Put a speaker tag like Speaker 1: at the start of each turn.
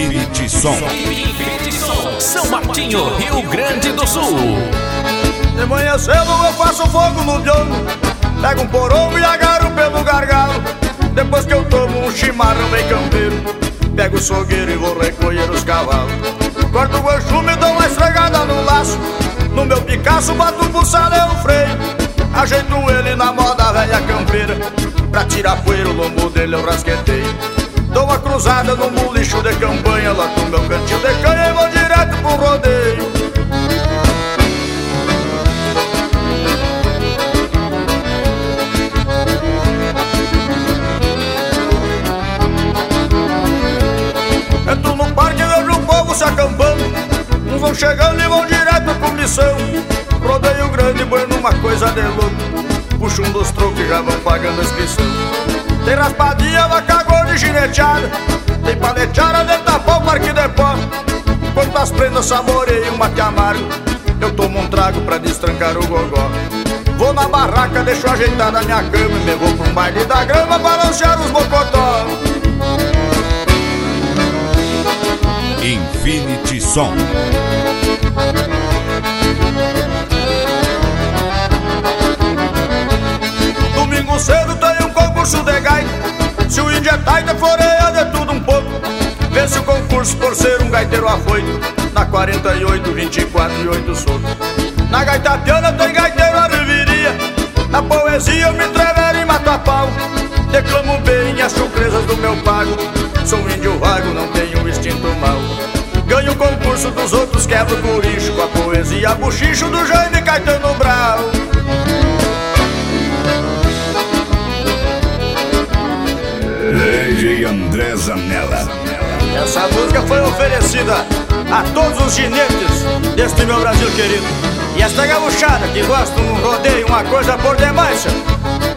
Speaker 1: Infinity Som.
Speaker 2: Infinity Som, São Martinho, Rio Grande do Sul.
Speaker 3: De manhã cedo eu faço fogo no biondo, pego um porongo e agarro pelo gargalo. Depois que eu tomo um chimarrão bem campeiro, pego o sogueiro e vou recolher os cavalos. Corto o ganchume e dou uma esfregada no laço. No meu Picasso bato o buçal e o freio. Ajeito ele na moda velha campeira, pra tirar poeira o lombo dele eu rasqueteio. Dou uma cruzada no mulicho de campanha, lá no meu cantinho de canha e vou direto pro rodeio. Entro no parque e vejo o povo se acampando, uns vão chegando e vão direto pro missão. Rodeio grande, bueno, uma coisa de louco, puxo um dos trocos e já vão pagando a inscrição. Tem raspadinha, vaca gorda e gineteada, tem paleteada dentro da pau, parque de pó. Enquanto as prendas saboreiam um mate amargo, eu tomo um trago pra destrancar o gogó. Vou na barraca, deixo ajeitada a minha cama e me vou pra um baile da grama balancear os mocotó.
Speaker 1: Infinity Som.
Speaker 3: Domingo cedo tem um concurso de gaita, se o índio é taita floreia de tudo um pouco. Vence o concurso por ser um gaiteiro afoito, na 48, 24 e 8 solto. Na gaita piana tem gaiteiro a reviria, na poesia eu me entrevero e mato a pau. Declamo bem as surpresas do meu pago, sou índio vago, não tenho instinto mau. Ganho o concurso dos outros, quebro o curicho, com a poesia buchicho do Jaime Caetano Brau.
Speaker 1: DJ André Zanella.
Speaker 3: Essa música foi oferecida a todos os ginetes deste meu Brasil querido. E esta gaúchada que gosta de um rodeio, uma coisa por demais, senhor.